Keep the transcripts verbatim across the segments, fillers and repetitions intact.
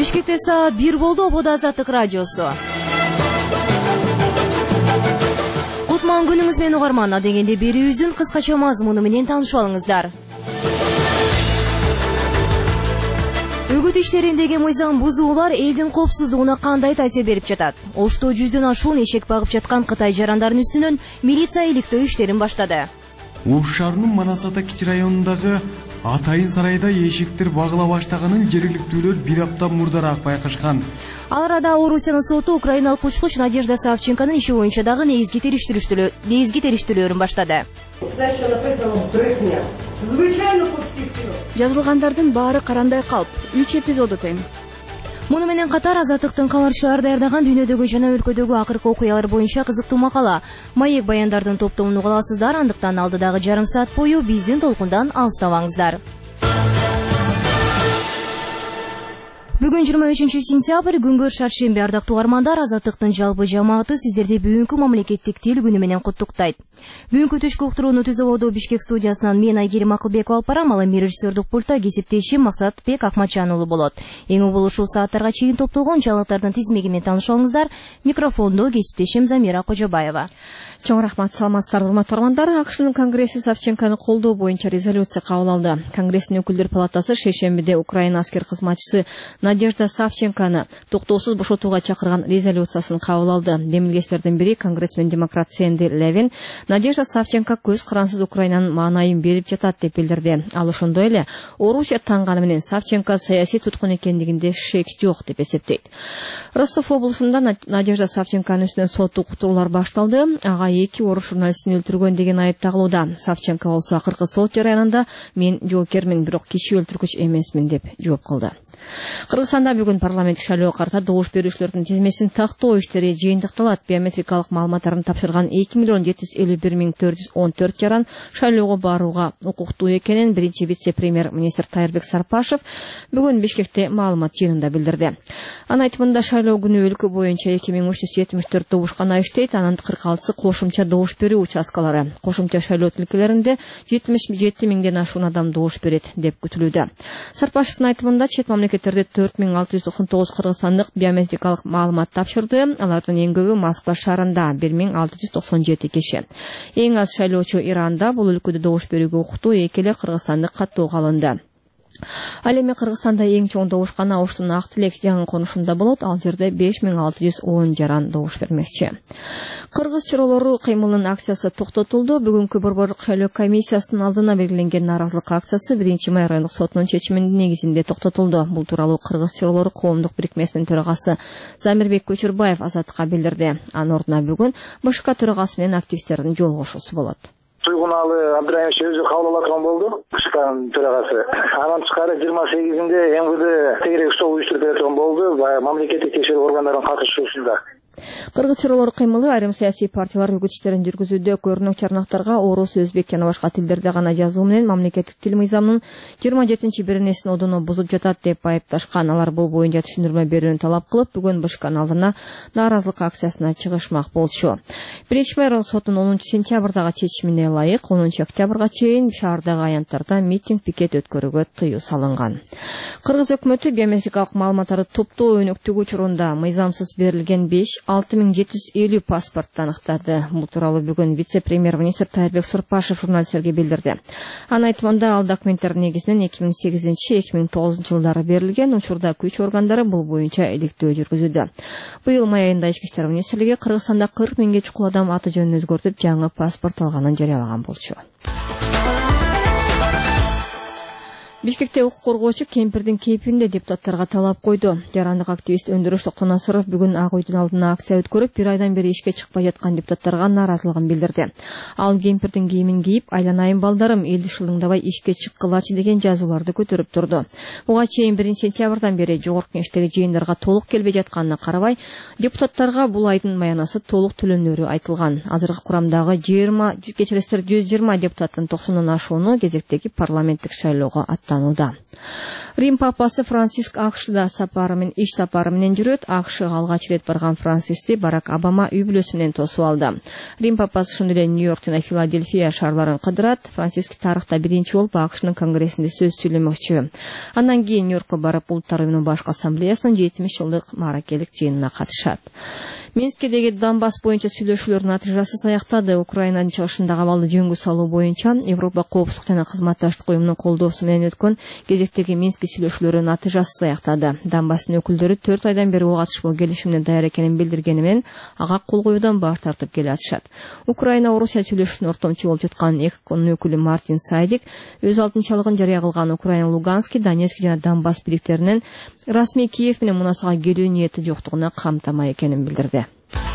Бишкекте саат бир болду. Ободо Азаттык радиосу. Кутман күнүңүз менен угарман. Дегенде берүүбүздүн кыскача мазмуну менен таанышып алыңыздар. Үгүт иштериндеги мыйзам бузуулар элдин коопсуздугуна кандай таасир берип жатат? Ошто жүздөн ашуун эшек багып жаткан Кытай жарандарын үстүнөн милиция иликтөө иштерин баштады. Ош шаарынын Манасата кичи районундагы Атайын сарайда эшектер багыла баштаганын жергиликтүүлөр бир апта мурдараак байкашкан. Ал арада Орусиянын соту украиналык учкуч Надежда Савченконун иши боюнча дагы негизги териштирүүлөрүн баштады. За що написано брехня. Звичайно, по всіх кіно. Жазылгандардын баары карандай калп. үч эпизоду тең. Муну менен катар Азаттыктын кабарчылары даярдаган дүйнөдөгү жана өлкөдөгү акыркы окуялар боюнча кызыктуу макала. Маек баяндардын топтомун угаласыздар, андыктан алдыдагы жарым саат бою биздин толкундан алыстабаңыздар. Бүгүн жыйырма үчүнчү сентябрь, күнгөр шаршемби. Ардактуу угармандар, Азаттыктын жалпы жамааты сиздерди бүгүнкү мамлекеттик тил күнү менен куттуктайт. Бүгүнкү түшкү уктурууну түзүп абоду Бишкек студиясынан мен Айгерим Акылбекова алып барам, ал эми режиссердук пультта кесиптешим Максатбек Акматжан уулу болот. Эң угул ушул сааттарга чейин топтолгон жаңылыктардын тизмеги менен таанышып алыңыздар. Микрофондо кесиптешим Замира Кожобаева. Чоң рахмат, саламатсыздар, урматтуу угармандар. АКШнын Конгресси Савченкону колдоо боюнча резолюция кабыл алды. Конгресстин өкүлдөр палатасы шейшембиде Украина аскер кызматчысы Надежда Савченкону токтоосуз бошотууга чакырган резолюциясын кабыл алды. Демилгечтердин бири конгрессмен демократ Сэнди Левин Надежда Савченко көз карансыз Украинанын маанайын берип жатат деп билдирди. Ал ошондой эле Орусия танганы менен Савченко саясий туткун экендигинде шек жок деп эсептейт. Ростов облусунда Надежда Савченконун үстүнөн соттук уктуруулар башталды. Ага эки орус журналистин өлтүргөн деген айып тагылууда. Савченко болсо акыркы сот жарыянында мен жоокермин, бирок киши өлтүргүч эмесмин деп жооп кылды. Кыргызстанда бүгүн парламенттик шайлоого карата добуш берүүчүлөрдүн тизмесин тактоо иштери жыйынтыкталат. Биометрикалык маалыматтарын тапшырган эки миллион жети жүз элүү бир миң төрт жүз он төрт жаран шайлоого барууга укуктуу экенин биринчи вице-премьер-министр Тайырбек Сарпашев бүгүн Бишкекте маалымат жыйынында билдирди. Анын айтымында шайлоо күнү өлкө боюнча эки миң үч жүз жетимиш төрт добушкана иштейт, анын кырк алтысы кошумча добуш берүү участкалары. Кошумча шайлоо тилкелеринде жетимиш жети миңден ашуун адам добуш берет деп күтүлүүдө. Сарпашевдин айтымында чет мамлекеттерде төрт миң алты жүз токсон тогуз кыргызстандык биометрикалык маалымат тапшырды. Алардын эң көбү Москва шаарында бир миң алты жүз токсон жети киши. Эң аз шайлоочу Иранда, бул өлкөдө добуш берүүгө укуктуу эки эле кыргызстандык каттоого алынды. Ал эми Кыргызстанда эң чоң добушкана Оштун Ак Тилек жаңы конушунда болот. Ал жерде беш миң алты жүз он жаран добуш бермекчи. Кыргыз чыролору кыймылынын акциясы токтотулду. Бүгүнкү борборлук шайлоо комиссиясынын алдына белгиленген нааразылык акциясы биринчи май райондук сотунун чечиминин негизинде токтотулду. Бул тууралуу Кыргыз чыролору коомдук бирикмесинин төрагасы Замирбек Көчүрбаев Азаттыкка билдирди. Анын ордуна бүгүн БШК төрагасы менен активисттердин жолугушуусу болот. Туйгуналы Абдраимович өзү кабыл алаткан болду. БШКнын төрагасы. Анан тышкары жыйырма сегизинде МВД тегерек сот уюштуруп берген болду. Мамлекеттик текшерүү органдарынын катышуусунда. Кыргыз чыролору кыймылы айрым саясий партиялар үгүт иштерин жүргүзүүдө көрүнөк чарнактарга орус, өзбек жана башка тилдерде гана жазуу менен мамлекеттик тил мыйзамынын жыйырма жетинчи беренесин одоно бузуп жатат деп айыпташкан. Алар бул боюнча түшүндүрмө берүүнү талап кылып, бүгүн БШКнын алдына нааразылык акциясына чыгышмак болчу. биринчи май райондук сотунун онунчу сентябрдагы чечимине ылайык онунчу октябрга чейин шаардагы аянттарда митинг, пикет өткөрүүгө тыюу салынган. Кыргыз өкмөтү биометрикалык маалыматтарды топтоо өнүктүгү учурунда мыйзамсыз берилген беш алты миң жети жүз элүү паспортты аныктады. Бул тууралуу бүгүн вице-премьер-министр Тайырбек Сарпашев журналисттерге билдирди. Анын айтымында ал документтер негизинен эки миң сегизинчи эки миң тогузунчу жылдары берилген, учурда күч органдары бул боюнча иликтөө жүргүзүүдө. Быйыл май айында ички иштер министрлиги Кыргызстанда кырк миңге чукул адам аты жөнүн өзгөртүп, жаңы паспорт алганын жарыялаган болчу. Бишкекте укук коргоочу кемпирдин кейпинде депутаттарга талап койду. Жарандык активист Өндүрөш Токтонасыров бүгүн Ак үйдүн алдына акция өткөрүп, бир айдан бери ишке чыкпай жаткан депутаттарга нааразылыгын билдирди. Ал кемпирдин кийимин кийип, айланайын балдарым, элди шылыңдабай ишке чыккылачы деген жазууларды көтөрүп турду. Буга чейин биринчи сентябрдан бери жогорку кеңештеги жыйындарга толук келбей жатканына карабай, депутаттарга бул айдын маянасы толук төлөнөрү айтылган. Азыркы курамдагы жыйырма кечиресиздер жүз жыйырма депутаттын токсондон ашууну кезектеги парламенттик шайлоого аттанууда. Рим папасы Франциск АКШда сапары менен иш сапары менен жүрөт. АКШга алгач ирет барган Францисти Барак Обама үй бүлөсү менен тосуп алды. Рим папасы ошондой эле Нью-Йорк жана Филадельфия шаарларын кыдырат. Франциск тарыхта биринчи болуп АКШнын конгрессинде сөз сүйлөмөкчү. Андан кийин Нью-Йоркко барып Улуттар уюмунун башкы ассамблеясынын жетимиш жылдык мааракелик жыйынына катышат. Минскедеги Донбасс боюнча сүйлөшүүлөр натыйжасыз аяктады. Украинанын чыгышындагы абалды жөнгө салуу боюнча Европа коопсуздук жана кызматташтык уюмунун колдоосу менен өткөн кезектеги Минск сүйлөшүүлөрү натыйжасыз аяктады. Донбасстын өкүлдөрү төрт айдан бери ок атышпоо келишимине даяр экенин билдиргени менен ага кол коюудан баш тартып келе атышат. Украина Орусия сүйлөшүүсүнө ортомчу болуп жаткан эки конун өкүлү Мартин Сайдик өз алтынчалыгын жарыя кылган Украина Луганский, Донецк жана Донбасс бийликтеринин расмий Киев менен мунасага келүү ниети жоктугуна камтамай экенин билдирди.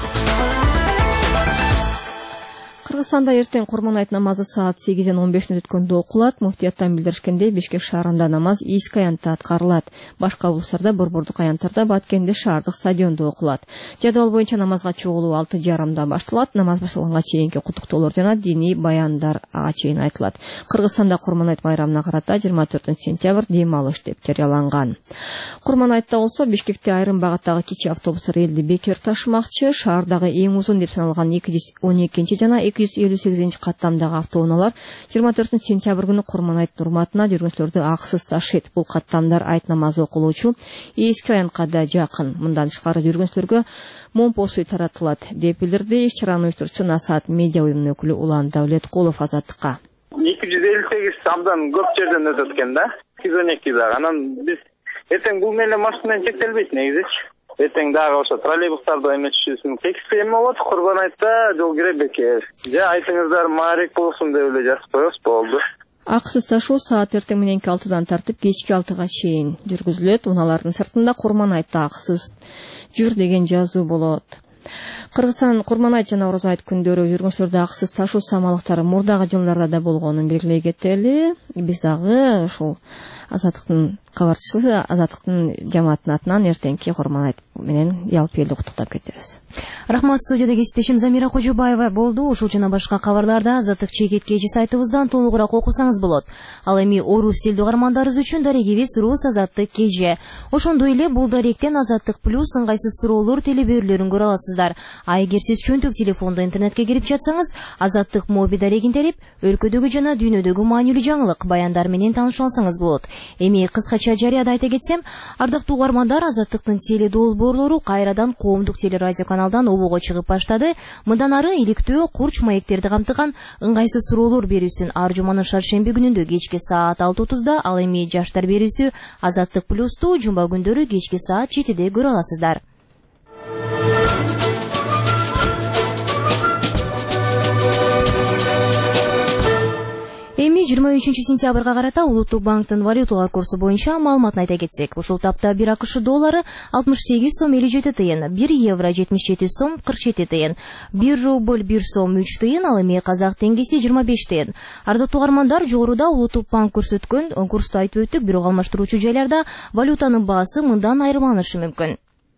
Кыргызстанда эртең Курман айт намазы саат сегизден он беш мүнөт өткөндө окулат. Муфтияттан билдиришкендей, Бишкек шаарында намаз Ийиске аянтта аткарылат. Башка облустарда, борбордук аянттарда, Баткенде шаардык стадиондо окулат. Жадвал боюнча намазга чогулуу алты жарымда башталат. Намаз башталганга чейинки куттуктоолор жана диний баяндар ага чейин айтылат. Кыргызстанда Курман айт байрамына карата жыйырма төртүнчү сентябрь дем алыш деп жарыяланган. Курман айтта болсо Бишкекте айрым багаттагы кичи автобустар элди бекер ташымакчы. Шаардагы эң узун деп саналган эки жүз он экинчи жана эки жүз элүү сегизинчи каттамдагы автоунаалар жыйырма төртүнчү сентябрь күнү Курман айт урматына жүргүнчүлөрдү акысыз ташыйт. Бул каттамдар айт намазы окулуучу Ийиске аянтка да жакын. Мындан тышкары жүргүнчүлөргө момпосуй таратылат деп билдирди иш чараны уюштуруучу Насаат медиа уюмунун өкүлү Улан Давлеткулов Азаттыкка. эки жүз элүү сегиз абдан көп жерден өтөт экен да. эки жүз он эки дагы. Анан биз эртең бул менен машина менен чектелбейт негизичи. Эртең дагы ошо троллейбустарды эметишүүсүн текстте эме болот. Курбан айтта жол кире бекер. Же айтыңыздар маарек болсун деп эле жазып коебуз, болду. Акысыз ташуу саат эртең мененки алтыдан тартып кечки алтыга чейин жүргүзүлөт. Унаалардын сыртында Курман айтта акысыз жүр деген жазуу болот. Кыргызстан Курман айт жана Ороз айт күндөрү жүргүнчүлөрдү акысыз ташуу самалыктары мурдагы жылдарда да болгонун белгилей кетели. Биз дагы ушул Азаттыктын кабарчысы, Азаттыктын жамааттын атынан эртеңки Курман айт менен ялп элди куттуктап кетебиз. Рахмат, студияда кесиптешим Замира Кожобаева болду. Ушул жана башка кабарларда Азаттык чекеткечи сайтыбыздан толугураак окусаңыз болот. Ал эми орус тилдүү угармандарыбыз үчүн дарегибиз Рус Азаттык кеже. Ошондой эле бул даректен Азаттык плюс ыңгайсыз суроолор телебөрүлөрүн көрө аласыздар. А эгер сиз чөнтөк телефондо интернетке кирип жатсаңыз, Азаттык моби дарегин терип, өлкөдөгү жана дүйнөдөгү маанилүү жаңылык, баяндар менен таанышып алсаңыз болот. Эми кыскача жарыяда айта кетсем, ардактуу угармандар, Азаттыктын теле долбоорлору кайрадан коомдук телерадио каналдан обого чыгып баштады. Мындан ары иликтөө, курч, маектерди камтыган ыңгайсыз суроолор берүүсүн ар жуманын шаршемби күнүндө кечки саат алты отузда, ал эми жаштар берүүсү Азаттык плюсту жумба күндөрү кечки саат жетиде көрө аласыздар. Эми жыйырма үчүнчү сентябрга карата Улуттук банктын валюталар курсу боюнча маалыматын айта кетсек, ушул тапта бир АКШ доллары алтымыш сегиз сом элүү жети тыйын, бир евро жетимиш жети сом кырк жети тыйын, бир рубль бир сом үч тыйын, ал эми казак теңгеси жыйырма беш тыйын. Ардактуу угармандар, жогоруда Улуттук банк көрсөткөн курсту айтып өттүк, бирок алмаштыруучу жайларда валютанын баасы мындан айырмаланышы мүмкүн.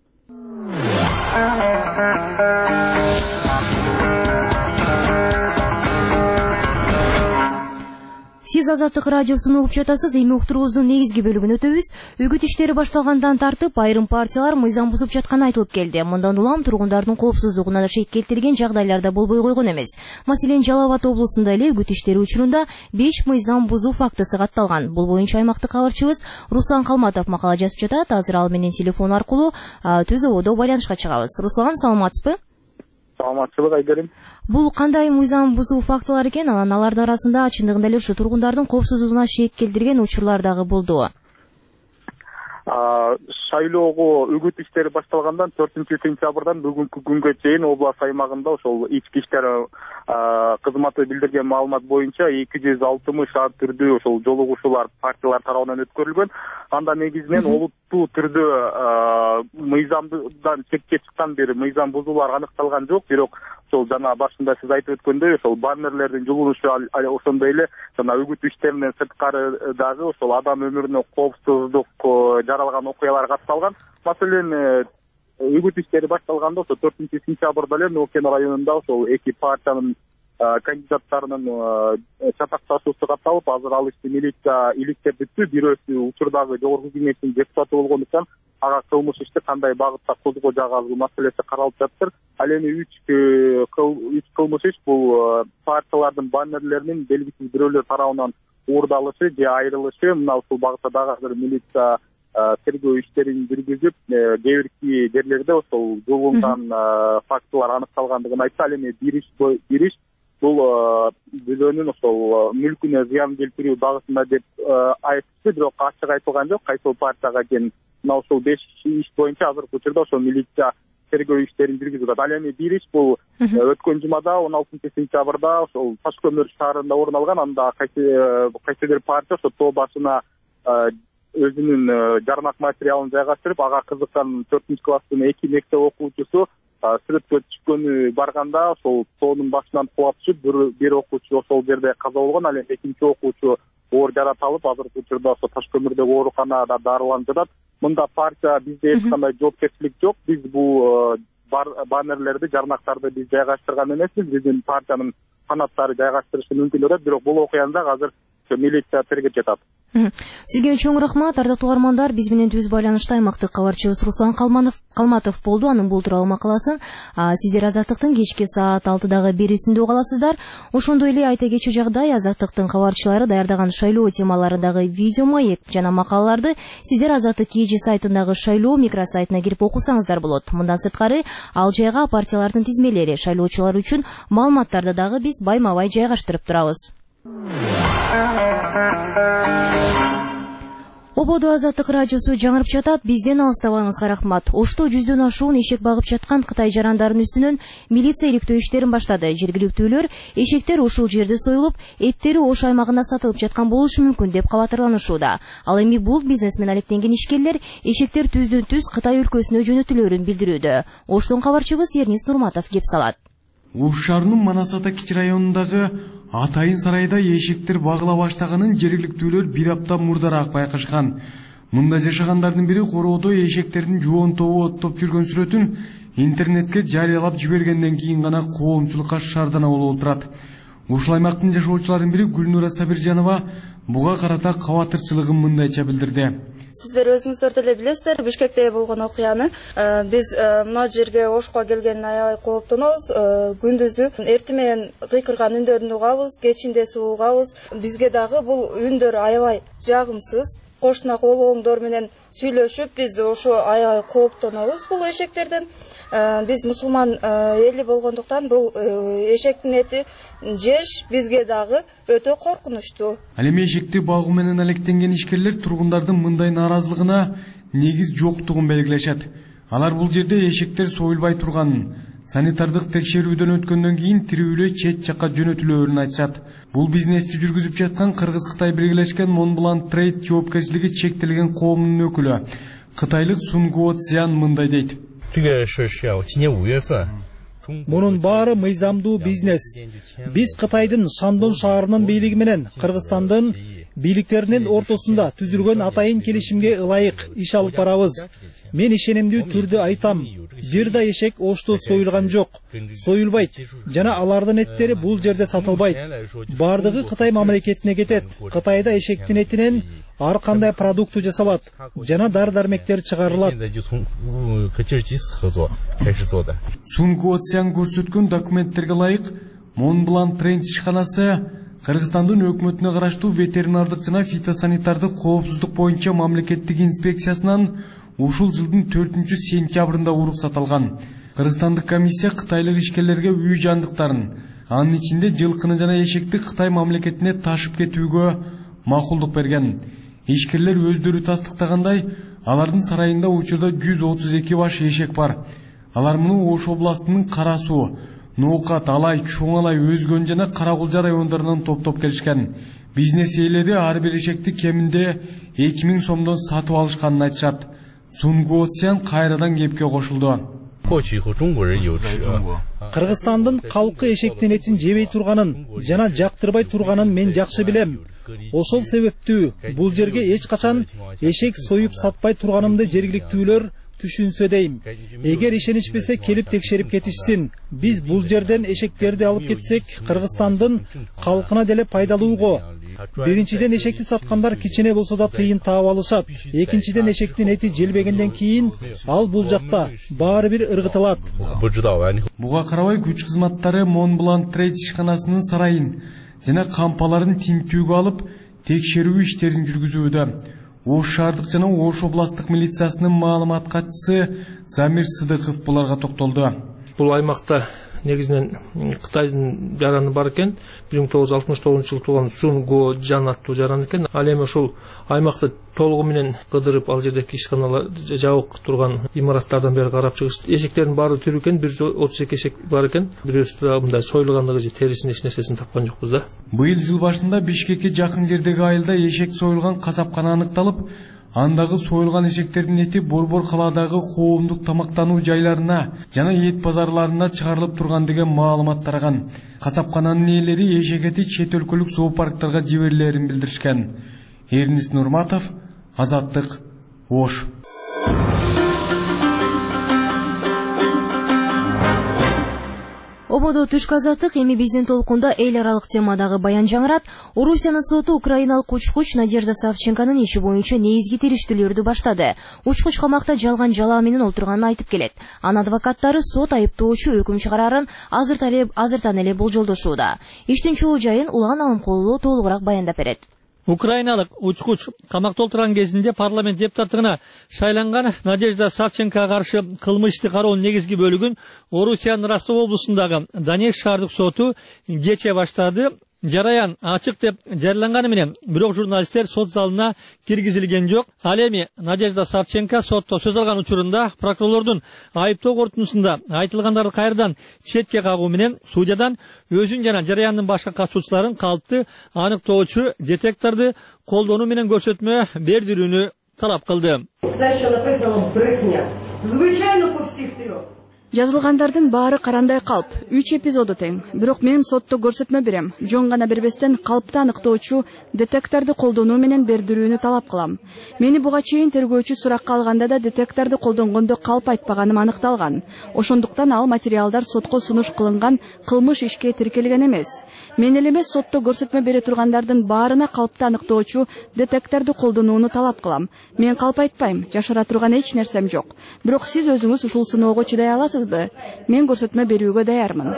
Сиз Азаттык радиосун угуп жатасыз. Эми уктуруубуздун негизги бөлүгүн өтөбүз. Үгүт иштери башталгандан тартып айрым партиялар мыйзам бузуп жатканы айтылып келди. Мындан улам тургундардын коопсуздугуна да шек келтирген жагдайларда болбой койгон эмес. Маселен, Жалал Абад облусунда эле үгүт иштери учурунда беш мыйзам бузуу фактысы катталган. Бул боюнча аймактык кабарчыбыз Руслан Калматов макала жазып жатат. Азыр ал менен телефон аркылуу түз ободо байланышка чыгабыз. Руслан, саламатсызбы? Саламатчылык, Айгерим. Бул кандай мыйзам бузуу фактылары экен? Анан алардын арасында чындыгында эле ушу тургундардын коопсуздугуна шек келтирген учурлар дагы болду. Шайлоого үгүт иштери башталгандан төртүнчү сентябрдан бүгүнкү күнгө чейин область аймагында ошол ички иштер кызматы билдирген маалымат боюнча эки жүз алтымыш ар түрдүү ошол жолугушуулар партиялар тарабынан өткөрүлгөн. Анда негизинен олуттуу түрдө мыйзамдан чекке чыккан бир мыйзам бузуулар аныкталган жок, бирок ошол жана башында сиз айтып өткөндөй ошол баннерлердин жулунушу, ошондой эле жана үгүт иштеринен сырткары дагы ошол адам өмүрүнө коопсуздук жаралган окуялар катталган. Маселен, үгүт иштери башталганда ошо төртүнчү сентябрда эле Нукен районунда ошол эки партиянын кандидаттарынын чатакташуусу катталып, азыр ал ишти милиция иликтептү. Бирөөсү учурдагы жогорку кеңештин депутаты болгондуктан ага кылмыш ишти кандай багытта козгоо жагабы маселеси каралып жатыр. Ал эми үч үч кылмыш иш бул партиялардын баннерлеринин белгисиз бирөөлөр тарабынан уурдалышы же айрылышы. Мына ушул багытта дагы азыр милиция тергөө иштерин жүргүзүп, кээ бирки жерлерде ошол жолунган фактылар аныкталгандыгын айтты. Ал эми бир иш бир иш бул бирөөнүн ошол мүлкүнө зыян келтирүү багытында деп айтты, бирок ачык айтылган жок кайсыл партияга экенин. Мына ошол беш иш боюнча азыркы учурда ошол милиция тергөө иштерин жүргүзүп атат. Ал эми бир иш бул өткөн жумада он алтынчы сентябрда ошол Таш көмөр шаарында орун алган. Анда кайсыдыр партия ошол тоо башына өзүнүн жарнак материалын жайгаштырып, ага кызыккан төртүнчү класстын эки мектеп окуучусу сүрөткө түшкөнү барганда ошол тоонун башынан кулап түшүп, бир окуучу ошол жерде каза болгон. Ал эми экинчи окуучу оор жаратылып, азыркы учурда ошо Таш көмөрдөгү ооруканада дарыланып жатат. Мында партия бизде эч кандай жоопкерчилик жок. Биз бул баннерлерди, жарнактарды биз жайгаштырган эмеспиз. Биздин партиянын канаттары жайгаштырышы мүмкүн болот, бирок бул окуяны дагы азыр милиция тергеп жатат. Сизге чоң рахмат, ардактуу угармандар. Биз менен түз байланышта аймактык кабарчыбыз Руслан Калматов болду. Анын бул тууралуу макаласын сиздер Азаттыктын кечки саат алтыдагы берүүсүндө уга аласыздар. Ошондой эле айта кетчү жагдай, Азаттыктын кабарчылары даярдаган шайлоо темаларындагы видео маек жана макалаларды сиздер Азаттык кж сайтындагы шайлоо микросайтына кирип окусаңыздар болот. Мындан сырткары, ал жайга партиялардын тизмелери, шайлоочулар үчүн маалыматтарды дагы биз байма-бай жайгаштырып турабыз. Ободо Азаттык радиосу жаңырып жатат. Бизден алыстабаңызга рахмат. Ошто жүздөн ашуун эшек багып жаткан Кытай жарандарын үстүнөн милиция иликтөө иштерин баштады. Жергиликтүүлөр эшектер ушул жерде союлуп, эттери Ош аймагында сатылып жаткан болушу мүмкүн деп кабатырланышууда. Ал эми бул бизнес менен алектенген ишкерлер эшектер түздөн түз Кытай өлкөсүнө жөнөтүлөрүн билдирүүдө. Оштон кабарчыбыз Эрнис Нурматов кеп салат. Ош шаарынын Манасата кичи районундагы Атайын сарайда эшектер багыла баштаганын жергиликтүүлөр бир апта мурдараак байкашкан. Мында жашагандардын бири короодо эшектердин жоон тобу оттоп жүргөн сүрөтүн интернетке жарыялап жибергенден кийин гана коомчулукка шаардана болуп турат. Ушул аймактын жашоочуларынын бири Гүлнура Сабиржанова буга карата кабатырчылыгын мындайча билдирди. Сиздер өзүңүздөр деле билесиздер, Бишкекте болгон окуяны. Биз мына жерге Ошко келгенин аябай кооптонобуз. Күндүзү эртең менен кыйкырган үндөрүн угабыз, кечинде суу угабыз. Бизге дагы бул үндөр аябай жагымсыз. Кошуна колуңдор менен сүйлөшүп, биз ошо аябай кооптонобуз бул эшектерден. Биз мусулман эли болгондуктан бул эшектин эти жеш бизге дагы өтө коркунучтуу. Ал эми эшекти багуу менен алектенген ишкерлер тургундардын мындай нааразылыгына негиз жоктугун белгилешет. Алар бул жерде эшектер союлбай турганын, санитардык текшерүүдөн өткөндөн кийин тирүүлөй чет жакка жөнөтүлөөрүн айтышат. Бул бизнести жүргүзүп жаткан Кыргыз-Кытай биргелешкен Монблан Трейд жоопкерчилиги чектелген коомунун өкүлү кытайлык Сун Гуоцзян мындай дейт. Мунун баары мыйзамдуу бизнес. Биз Кытайдын Шандон шаарынын бийлиги менен Кыргызстандын бийликтеринин ортосунда түзүлгөн атайын келишимге ылайык иш алып барабыз. Мен ишенимдүү түрдө айтам, бир да эшек Ошто союлган жок, союлбайт жана алардын эттери бул жерде сатылбайт. Бардыгы Кытай мамлекетине кетет. Кытайда эшектин этинен ар кандай продукты жасалат жана дары-дармектер чыгарылат. Сун Гуоцзян көрсөткөн документтерге ылайык Монблан Трейд ишканасы Кыргызстандын өкмөтүнө караштуу ветеринардык жана фитосанитардык коопсуздук боюнча мамлекеттик инспекциясынан ушул жылдын төртүнчү сентябрында уруксат алган. Кыргызстандык комиссия кытайлык ишкерлерге үй жандыктарын, анын ичинде жылкыны жана эшекти Кытай мамлекетине ташып кетүүгө макулдук берген. Ишкерлер өздөрү тастыктагандай, алардын сарайында учурда жүз отуз эки баш эшек бар. Алар муну Ош областынын Кара Суу, Ноокат, Алай, Чоң Алай, Өзгөн жана Каракулжа райондорунан топтоп келишкен. Бизнес ээлери ар бир эшекти кеминде эки миң сомдон сатып алышканын айтышат. Сун Гуоцзян кайрадан кепке кошулду. Кыргызстандын калкы эшектин этин жебей турганын жана жактырбай турганын мен жакшы билем. Ошол себептүү бул жерге эч качан эшек союп сатпай турганымды жергиликтүүлөр түшүнсө дейм. Эгер ишенишпесе келип текшерип кетишсин. Биз бул жерден эшектерди алып кетсек, Кыргызстандын калкына деле пайдалууго. Биринчиден эшекти саткандар кичине болсо да тыйын таап алышат. Экинчиден эшектин эти желбегенден кийин ал бул жакта баары бир ыргытылат. Буга карабай күч кызматтары Монблан Трейд ишканасынын сарайын жана кампаларын тинтүүгө алып, текшерүү иштерин жүргүзүүдө. Ош шаардык жана Ош областтык милициясынын маалымат катчысы Замир Сыдыков буларга токтолду. Бул аймакта негизинен Кытайдын жараны бар экен. бир миң тогуз жүз алтымыш тогузунчу жылы туулган Сун Го Жан аттуу жаран экен. Ал эми ошол аймакты толугу менен кыдырып, ал жердеки ишканалар жабык турган имараттардан бери карап чыгышты. Эшектердин баары тирүү экен, бир жүз отуз эки эшек бар экен. Бирөөсү да мындай союлгандыгы же терисин эч нерсесин тапкан жокпуз да. Быйыл жыл башында Бишкекке жакын жердеги айылда эшек союлган касапкана аныкталып, андагы союлган эшектердин эти Борбор калаадагы коомдук тамактануу жайларына жана эт базарларына чыгарылып турган деген маалымат тараган. Касапкананын ээлери эшек эти чет өлкөлүк зоопарктарга жиберилерин билдиришкен. Эрнис Нурматов, Азаттык, Ош. Ободо түшкү азаттык эми биздин толкунда эл аралык темадагы баян жаңырат. Орусиянын соту украиналык учкуч Надежда Савченконун иши боюнча негизги териштүүлөрдү баштады. Учкуч камакта жалган жалаа менен отурганын айтып келет. Анын адвокаттары сот айыптоочу өкүм чыгарарын азыртан эле болжолдошууда. Иштин чоо жайын Улан Алымкулуу толугураак баяндап берет. Украиналык учкуч камакта отурган кезинде парламент депутаттыгына шайланган Надежда Савченкоға каршы кылмыш ишти кароонун негизги бөлүгүн Орусиянын Ростов облусундагы Донецк шаардык соту кече баштады. Жараян ачык деп жарыяланганы менен бирок журналисттер сот залына киргизилген жок. Ал эми Надежда Савченко сотто сөз алган учурунда прокурорлордун айыптоо корутундусунда айтылгандарды кайрадан четке кагуу менен судьядан өзүн жана жараяндын башка катышуучуларын калыпты аныктоочу детекторду колдонуу менен көрсөтмө бердирүүнү талап кылды. Жазылгандардын баары карандай калп, үч эпизоду тең. Бирок мен сотто көрсөтмө берем. Жон гана бербестен калпты аныктоочу детекторду колдонуу менен бердирүүнү талап кылам. Мени буга чейин тергөөчү суракка алганда да детекторду колдонгондо калп айтпаганым аныкталган. Ошондуктан ал материалдар сотко сунуш кылынган кылмыш ишке тиркелген эмес. Мен эле эмес сотто көрсөтмө бере тургандардын баарына калпты аныктоочу детекторду колдонууну талап кылам. Мен калп айтпайм, жашыра турган эч нерсем жок. Бирок сиз өзүңүз ушул сыноого чыдай аласыз. Мен көрсөтмө берүүгө даярмын.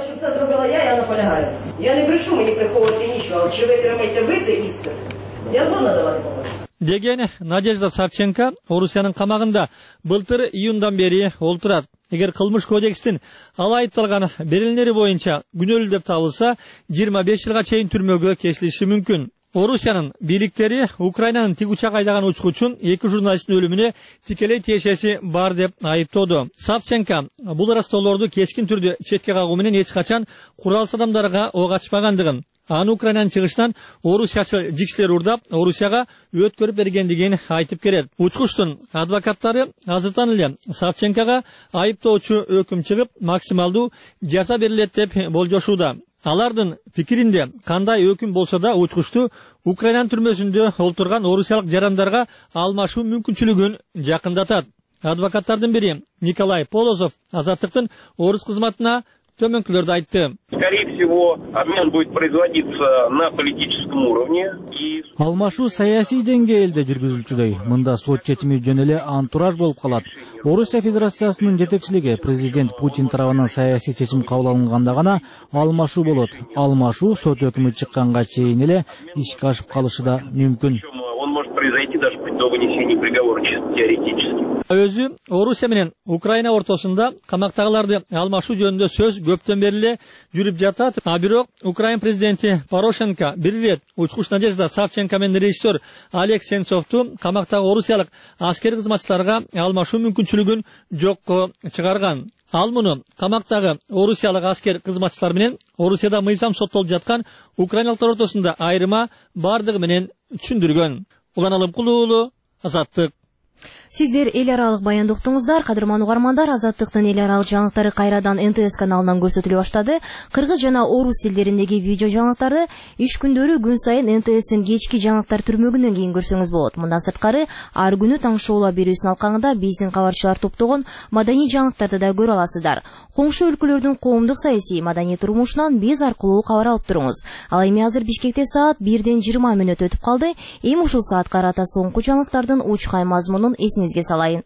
Деген Надежда Савченко Орусиянын камагында былтыр июндан бери олтурат. Эгер кылмыш кодекстин ал айыпталган берилмери боюнча күнөөлүү деп табылса, жыйырма беш жылга чейин түрмөгө кесилиши мүмкүн. Орусиянын бийликтери Украинанын тик учак айдаган учкучун эки журналисттин өлүмүнө тикелей тиешеси бар деп айыптоодо. Савченко бул ырастоолорду кескин түрдө четке кагуу менен эч качан куралсыз адамдарга ок ачпагандыгын, аны Украинанын чыгышынан орусиячыл жикчилер урдап, Орусияга өткөрүп бергендигин айтып келет. Учкучтун адвокаттары азыртан эле Савченкога айыптоочу өкүм чыгып, максималдуу жаза берилет деп болжошууда. Алардын пикиринде кандай өкүм болсо да учкучту Украинанын түрмөсүндө олтурган орусиялык жарандарга алмашуу мүмкүнчүлүгүн жакындатат. Адвокаттардын бири Николай Полозов Азаттыктын орус кызматына төмөнкүлөрдү айтты. Скорее всего, обмен будет производиться на политическом уровне. Алмашуу саясий деңгээлде жүргүзүлчүдөй. Мында сот чечими жөн эле антураж болуп калат. Орусия Федерациясынын жетекчилиги президент Путин тарабынан саясий чечим кабыл алынганда гана алмашуу болот. Алмашуу сот өкүмү чыкканга чейин эле ишке ашып калышы да мүмкүн. Он может произойти даже до вынесения приговора, чисто теоретически. Өзү Орусия менен Украина ортосунда камактагыларды алмашуу жөнүндө сөз көптөн бери эле жүрүп жатат. А бирок Украин президенти Порошенко бир ирет учкуч Надежда Савченко менен режиссер Олег Сенцовту камактагы орусиялык аскери кызматчыларга алмашуу мүмкүнчүлүгүн жокко чыгарган. Ал муну камактагы орусиялык аскер кызматчылар менен Орусияда мыйзам соттолуп жаткан украиналыктар ортосунда айырма бардыгы менен түшүндүргөн. Улан Алымкулуу, Азаттык. Сиздер эл аралык баяндыктыңыздар, кадырман угармандар, Азаттыктын эл аралык жаңылыктары кайрадан эн тэ эс каналынан көрсөтүлө баштады. Кыргыз жана орус тилдериндеги видео жаңылыктарды иш күндөрү күн сайын эн тэ эстин кечки жаңылыктар түрмөгүнөн кийин көрсөңүз болот. Мындан сырткары ар күнү таң шоула берүүсүнүн алкагында биздин кабарчылар топтогон маданий жаңылыктарды да көрө аласыздар. Коңшу өлкөлөрдүн коомдук саясий маданий турмушунан биз аркылуу кабар алып туруңуз. Ал эми азыр Бишкекте саат бирден жыйырма мүнөт өтүп калды. Эми ушул саатка карата соңку жаңылыктардын учкай мазмунун эсиңизге салайын.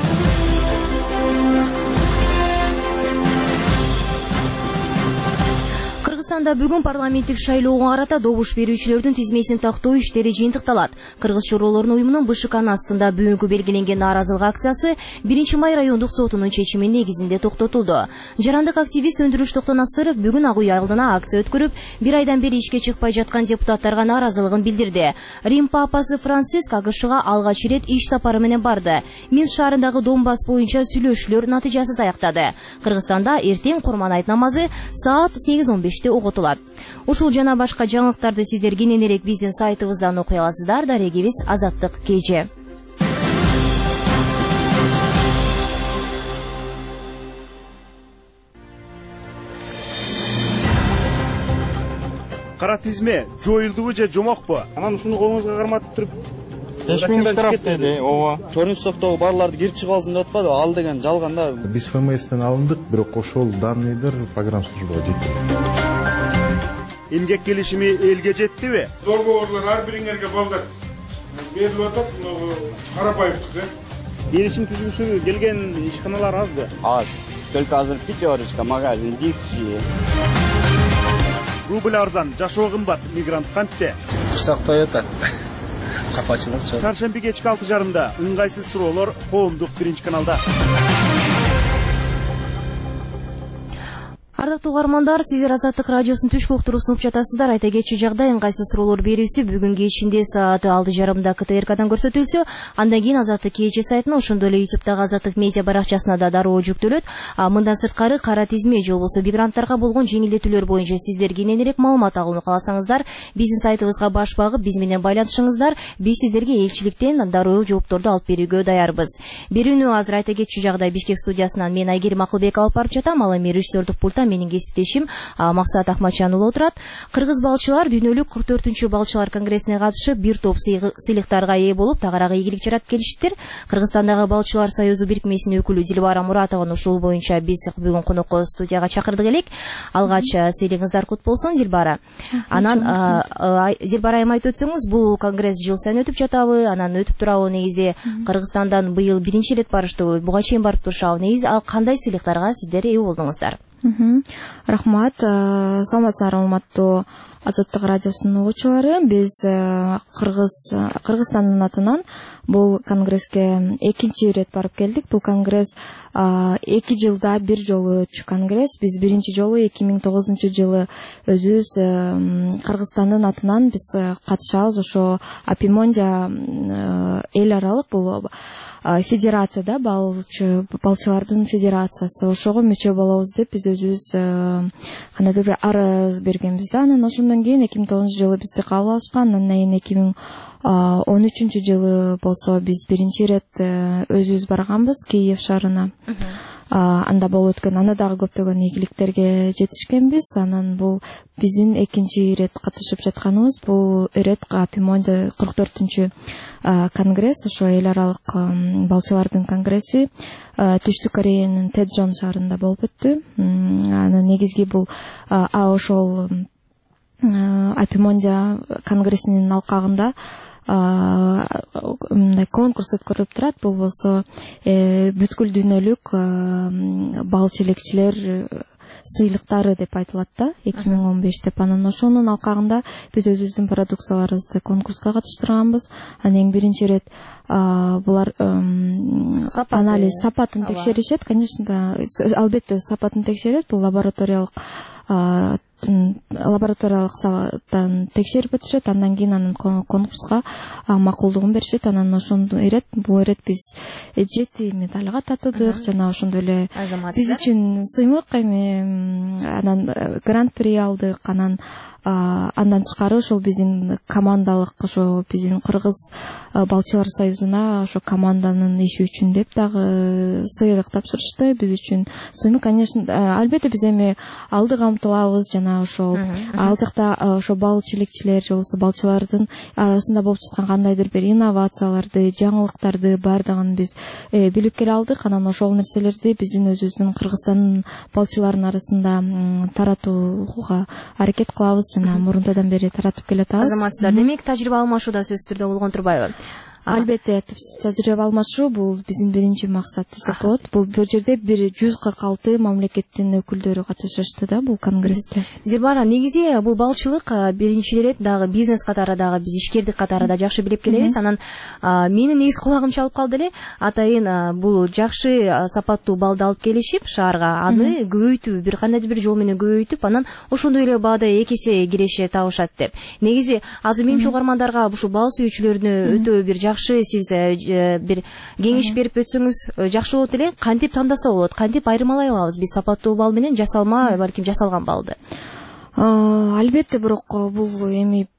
Кыргызстанда бүгүн парламенттик шайлоого карата добуш берүүчүлөрдүн тизмесин тактоо иштери жыйынтыкталат. Кыргыз чоролордун уюмунун бэ ш кнын астында бүгүнкү белгиленген нааразылык акциясы биринчи май райондук сотунун чечими негизинде токтотулду. Жарандык активист Өндүрүш Токтонасыров бүгүн ак үй алдына акция өткөрүп, бир айдан бери ишке чыкпай жаткан депутаттарга нааразылыгын билдирди. Рим папасы Франциск ак шга алгач ирет иш сапары менен барды. Минск шаарындагы Донбасс боюнча сүйлөшүүлөр натыйжасыз аяктады. Кыргызстанда эртең Курман айт намазы саат сегиз он беште оготулат. Ушул жана башка жаңылыктарды сиздер кененирээк биздин сайтыбыздан окуй аласыздар. Дарегибиз Азаттык кж. Кара тизме жоюлдубу же жомокпу? Анан ушуну колуңузга карматып туруп беш миң штраф деди. Ооба. Чорин соктогу барларды кирип чыгып алсын деп атпады. Ал деген жалган да. Биз эф эм эстен алындык, бирок ошол данныйдыр программа службага жетти. Эмгек келишими элге жеттиби? Договорлор ар бириңерге балдар берилип атат, карабаевдык. Келишим түзүүсү келген ишканалар азбы? Аз. Только азыр пятерочка, магазин, дикси. Рубль арзан, жашоо кымбат, мигрант кантте? Сактай атат. Капачылык чыгат. Чаршемби кечки алты жарымда ыңгайсыз суроолор коомдук биринчи каналда. Ардактуу угармандар, сиздер Азаттык радиосунун түшкү уктуруусун угуп жатасыздар. Айта кетчү жагдай, ыңгайсыз суроолор берүүсү бүгүн кечинде саат алты жарымда ка тэ эр кадан көрсөтүлсө, андан кийин Азаттык кж сайтына, ошондой эле ютубтагы Азаттык медиа баракчасына да дароо жүктөлөт. Мындан сырткары кара тизме же болбосо мигранттарга болгон жеңилдетүүлөр боюнча сиздер кененирээк маалымат алууну кааласаңыздар, биздин сайтыбызга баш багып, биз менен байланышыңыздар. Биз сиздерге элчиликтен дароо жоопторду алып берүүгө даярбыз. Берүүнү азыр айта кетчү жагдай Бишкек студиясынан мен Айгерим Акылбек алып барып жатам. Ал эми режиссердук пульта менин кесиптешим Максат Ахматжан уулу отурат. Кыргыз балчылар дүйнөлүк кырк төртүнчү балчылар конгрессине катышып, бир топ сыйлыктарга ээ болуп, тагыраагы ийгилик жаратып келишиптир. Кыргызстандагы балчылар союзу бирикмесинин өкүлү Дилбара Муратованы ушул боюнча биз бүгүн конокко студияга чакырдык элек. Алгач сыйлыгыңыздар кут болсун, Дилбара. Анан Дилбара айым айтып өтсөңүз, бул конгресс жыл сайын өтүп жатабы, анан өтүп турабы, негизи Кыргызстандан быйыл биринчи ирет барыштыбы, буга чейин барып турушабы, негизи ал кандай сыйлыктарга сиздер ээ болдуңуздар? Рахмат, саламатсыздар урматтуу Азаттык радиосунун угуучулары. Биз Кыргыз Кыргызстандын атынан бул конгресске экинчи ирет барып келдик. Бул конгресс эки жылда бир жолу өтчү конгресс. Биз биринчи жолу эки миң тогузунчу жылы өзүбүз Кыргызстандын атынан биз катышабыз. Ошо Апимондия эл аралык бул федерацияда, балчылардын федерациясы, ошого мүчө болобуз деп биз өзүбүз кандайдыр бир арыз бергенбиз да. Анан ошондон кийин эки миң тогузунчу жылы бизди кабыл алышкан. Андан кийин эки миң он үчүнчү жылы болсо биз биринчи ирет өзүбүз барганбыз Киев шаарына. Анда болуп өткөн, анда дагы көптөгөн ийгиликтерге жетишкенбиз. Анан бул биздин экинчи ирет катышып жатканыбыз. Бул ирет Апимондия кырк төртүнчү конгресс, ошо эл аралык балчылардын конгресси Түштүк Кореянын Тэджон шаарында болуп өттү. Анан негизги бул ошол Апимондия конгрессинин алкагында мындай конкурс өткөрүлүп турат. Бул болсо бүткүл дүйнөлүк бал челекчилер сыйлыктары деп айтылат да, эки миң он беш деп. Анан ошонун алкагында биз өзүбүздүн продукцияларыбызды конкурска катыштырганбыз. Анан эң биринчи ирет булар анализ сапатын текшеришет, конечно, албетте сапатын текшерет. Бул лабораториялык лабораториялык сабаттан текшерип өтүшөт, андан кийин анын конкурска макулдугун беришет. Анан ошондо ирет, бул ирет биз жети медальга татыдык, жана ошондой эле биз үчүн сыймык, эми анан гран-при алдык. Анан андан тышкары ошол биздин командалык, ошо биздин Кыргыз балчылар союзуна ошо команданын иши үчүн деп дагы сыйлык тапшырышты. Биз үчүн сыймык, конечно, албетте биз эми алдыга умтулабыз, жана ошол ал жакта ошо бал чилекчилер же болбосо балчылардын арасында болуп жаткан кандайдыр бир инновацияларды, жаңылыктарды баардыгын биз билип келе алдык. Анан ошол нерселерди биздин өзүбүздүн Кыргызстандын балчыларынын арасында таратууга аракет кылабыз, жана мурунтадан бери таратып келе атабыз. Азаматсыздар, демек тажрыйба алмашууда сөзсүз түрдө болгон турбайбы? Албетте, тажрыйба алмашуу бул биздин биринчи максат десек болот. Бул бир жерде бир жүз кырк алты мамлекеттин өкүлдөрү катышышты да бул конгрессте. Зирбара, негизи бул балчылык биринчи рет дагы бизнес катары дагы биз ишкердик катары да жакшы билип келебиз. Анан менин негизи кулагым чалып калды эле, атайын бул жакшы сапаттуу балды алып келишип шаарга, аны көбөйтүү, бир кандайдыр бир жол менен көбөйтүп, анан ошондой эле баада эки эсе киреше табышат деп. Негизи азыр менимче угармандарга ушу бал сүйүүчүлөрүнө өтө бир жакшы сиз бир кеңеш берип өтсөңүз жакшы болот эле. Кантип тандаса болот, кантип айырмалай алабыз биз сапаттуу бал менен жасалма, балким жасалган балды? Албетте, бирок бул эми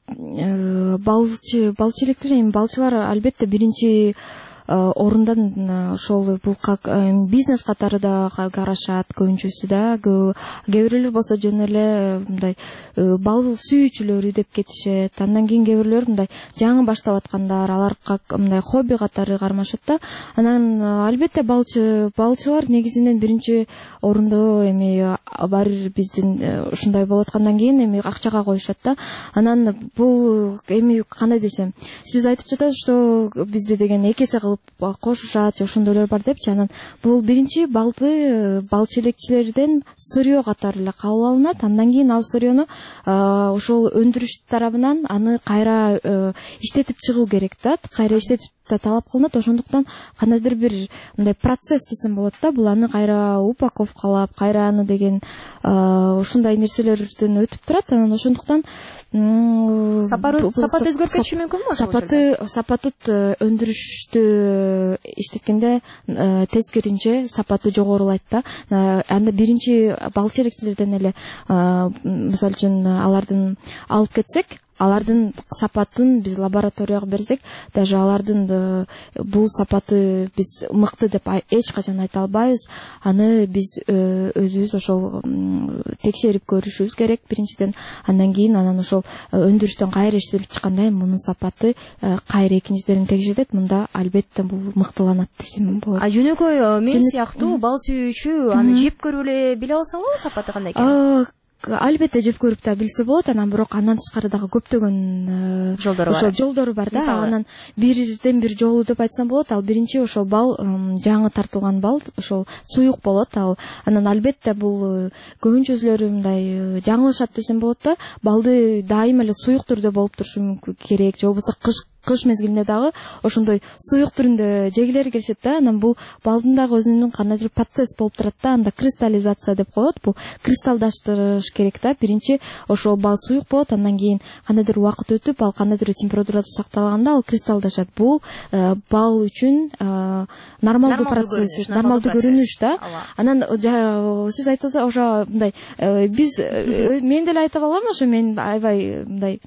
балчы балчылыктар, эми балчылар албетте биринчи орундан ошол бул как бизнес катары да карашат көбүнчөсү да. Кээ бирлер болсо жөн эле мындай бал сүйүүчүлөрү деп кетишет. Андан кийин кээ бирлер мындай жаңы баштап аткандар, алар как мындай хобби катары кармашат да. Анан албетте балчы балчылар негизинен биринчи орундо эми баары биздин ушундай болуп аткандан кийин эми акчага коюшат да. Анан бул эми кандай десем, сиз айтып жатасыз, что бизде деген эки эсе кылып кошушат, ошондойлор бар депчи. Анан бул биринчи балды бал чилекчилерден сырьё катары эле кабыл алынат. Андан кийин ал сырьёну ошол өндүрүш тарабынан аны кайра иштетип чыгуу керек да, кайра иштетип талап кылынат. Ошондуктан кандайдыр бир мындай процесс десем болот да. Бул аны кайра упаковкалап, кайра аны деген ушундай нерселерден өтүп турат. Анан ошондуктан сапат өзгөрүп кетиши мүмкүнбү? Сапаты сапаты өндүрүштү иштеткенде тескеринче сапаты жогорулайт да. Анда биринчи бал чилекчилерден эле мисалы үчүн алардын алып кетсек, алардын сапатын биз лабораторияга берсек, даже алардын бул сапаты биз мыкты деп эч качан айта албайбыз. Аны биз өзүбүз ошол текшерип көрүшүбүз керек биринчиден. Андан кийин анан ошол өндүрүштөн кайра иштелип чыкканда мунун сапаты кайра экинчиден текшерилет. Мында албетте бул мыктыланат десем болот. А жөнөкөй мен сыяктуу бал сүйүүчү аны жеп көрүп эле биле алса болобу сапаты кандай экенин? Албетте жеп көрүп да билсе болот. Анан бирок андан тышкары дагы көптөгөн жолдору бар. Ошол жолдору бар да. Анан бирден бир жолу деп айтсам болот. Ал биринчи ошол бал жаңы тартылган бал ошол суюк болот. Ал анан албетте бул көбүнчөсүлөрү мындай жаңылышат десем болот да. Балды дайыма эле суюк түрдө болуп турушу керек. Же болбосо кыш кыш мезгилинде дагы ошондой суюк түрүндө жегилери келишет да. Анан бул балдын дагы өзүнүн кандайдыр процесс болуп турат да. Анда кристаллизация деп коет. Бул кристалдаштырыш керек да. Биринчи ошол бал суюк болот, андан кийин кандайдыр убакыт өтүп, ал кандайдыр температурада сакталганда ал кристалдашат. Бул бал үчүн нормалдуу процесс, нормалдуу көрүнүш да. Анан сиз айттыңыз ошо мындай биз мен деле айта алам, ошо мен аябай мындай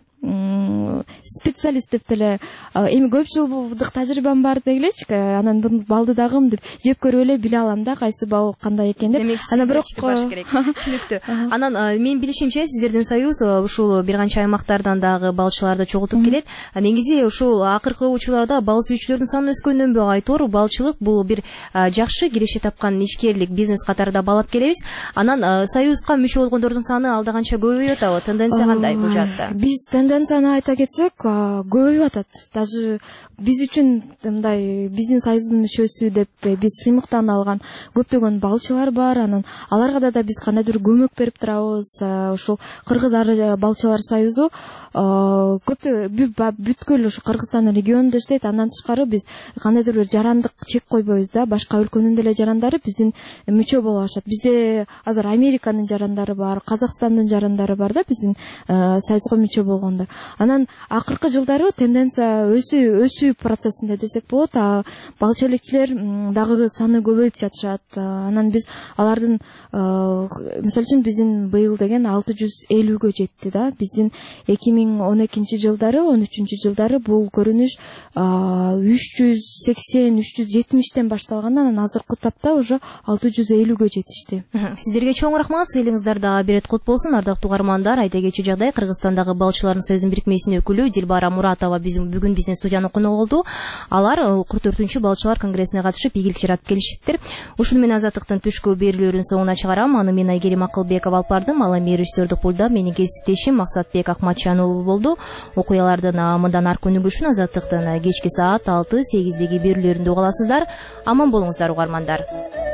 специалист деп деле эми көп жылдык тажрыйбам бар дегилечи. Анан бул балды дагы мынтип жеп көрүп эле биле алам да, кайсы бал кандай экен деп. Анан бирок түшүнүктүү. Анан менин билишимче сиздердин союз ушул бир канча аймактардан дагы балчыларды чогултуп келет. Негизи ушул акыркы учурларда бал сүйүүчүлөрдүн саны өскөндөнбү айтор. Балчылык бул бир жакшы киреше тапкан ишкерлик бизнес катары да балап келебиз. Анан союзга мүчө болгондордун саны алда канча көбөйүп атабы? Тенденция кандай бул жакта? Биз тенденцияны айта кетсек, көбөйүп атат. Даже биз үчүн мындай биздин союздун мүчөсү деп биз сыймыктан алган көптөгөн балчылар бар. Анан аларга да биз кандайдыр көмөк берип турабыз. Ушул Кыргыз балчылар союзу көптө бүткүл ушу Кыргызстандын регионунда иштейт. Андан тышкары биз кандайдыр бир жарандык чек койбойбуз да. Башка өлкөнүн деле жарандары биздин мүчө боло алышат. Бизде азыр Американын жарандары бар, Казакстандын жарандары бар да, биздин союзга мүчө болгондор. Анан акыркы жылдары тенденция өсүү өсүү процессинде десек болот. Балчы элекчилер дагы саны көбөйүп жатышат. Анан биз алардын мисалы үчүн биздин быйыл деген алты жүз элүүгө жетти да. Биздин эки миң он экинчи жылдары, он үчүнчү жылдары бул көрүнүш үч жүз сексен үч жүз жетимиштен башталган, анан азыркы тапта уже алты жүз элүүгө жетишти. Сиздерге чоң рахмат, сыйлыгыңыздарда берет кут болсун. Ардактуу угармандар, айта кетчү жагдай, Кыргызстандагы балчылардын союзунун бирикмесинин өкүлү Дилбара Муратова бүгүн биздин студиянын коногу болду. Алар кырк төртүнчү балчылар конгрессине катышып ийгилик жаратып келишиптир. Ушуну менен Азаттыктын түшкү берүүлөрүнүн соңуна чыгарам. Аны мен Айгерим Акылбеков алып бардым. Ал эми режиссердик пульда менин кесиптешим Максатбек Акматжан уулу болду. Окуялардын мындан аркы өнүгүшүн Азаттыктын кечки саат алты сегиздеги берүүлөрүндө уга аласыздар. Аман болуңуздар угармандар.